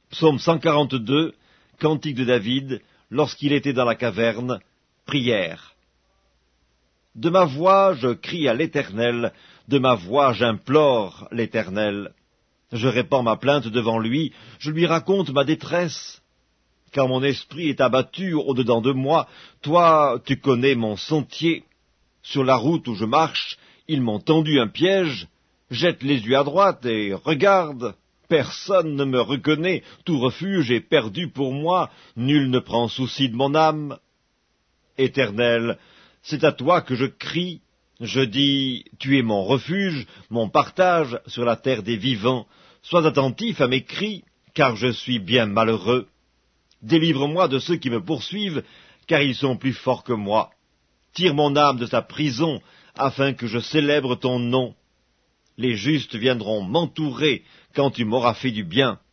Psaume 142, cantique de David, lorsqu'il était dans la caverne, prière. De ma voix je crie à l'Éternel, de ma voix j'implore l'Éternel. Je répands ma plainte devant lui, je lui raconte ma détresse. Quand mon esprit est abattu au-dedans de moi, toi, tu connais mon sentier. Sur la route où je marche, ils m'ont tendu un piège. Jette les yeux à droite et regarde. Personne ne me reconnaît, tout refuge est perdu pour moi, nul ne prend souci de mon âme. Éternel, c'est à toi que je crie. Je dis, tu es mon refuge, mon partage sur la terre des vivants. Sois attentif à mes cris, car je suis bien malheureux. Délivre-moi de ceux qui me poursuivent, car ils sont plus forts que moi. Tire mon âme de sa prison, afin que je célèbre ton nom. Les justes viendront m'entourer quand tu m'auras fait du bien.